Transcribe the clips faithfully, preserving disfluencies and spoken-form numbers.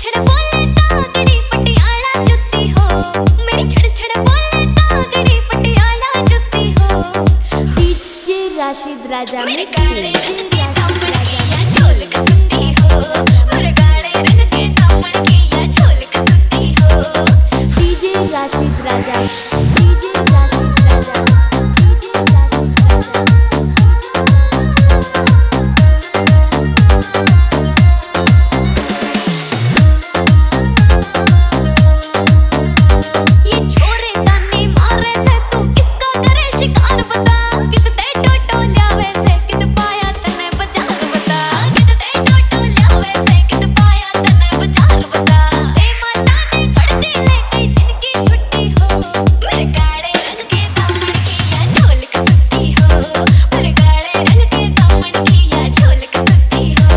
छड़ बोले तागड़ी पटियाला जुत्ती हो, मेरी छड़ छड़ बोले तागड़ी पटियाला जुत्ती हो। डीजे राशिद राजा मेरे काले रंग के दामन की या झोल कसुती हो, मेरे काले रंग के दामन की या झोल कसुती हो। डीजे राशिद राजा डीजे राशिद राजा ये छोरे ताने मारे से तू किसका करे शिकार बता, किस ते टोटो ल्यावे से कित पाया तने बचार बता, किस ते टोटो ल्यावे से कित पाया तने बचार बता। ए माता ने कर दे ले कई दिन की छुट्टी हो, मेरे काले रंग के दामन की या झोल कसुती हो, मेरे काले रंग के दामन की या झोल कसुती हो।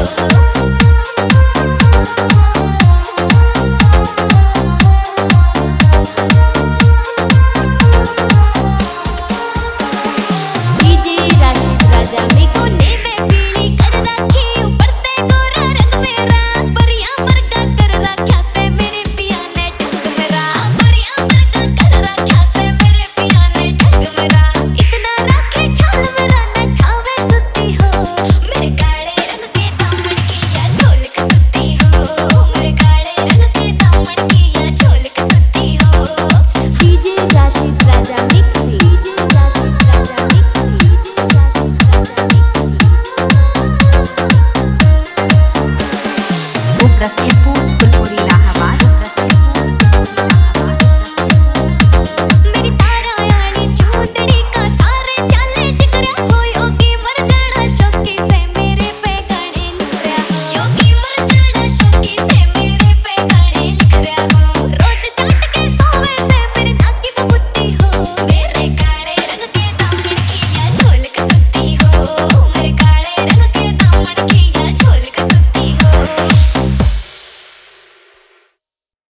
डीजे राशिद राजा मिक्स कोने में पीली कर रखी ऊपर से गोरा रंग मेरा, परियां वर्गा कर रखा से मेरे पिया ने ढंग मेरा, परियां वर्गा कर रखा से मेरे पिया ने ढंग मेरा। इतना रखे ख्याल मेरा न ठावे सुती हो, मेरे काले रंग के दामन की या झोल कसुती हो, मेरे काले रंग के दामन की या झोल कसुती हो। DJ Rashid Raja mix DJ Rashid Raja mix DJ Rashid Raja mix. Obras que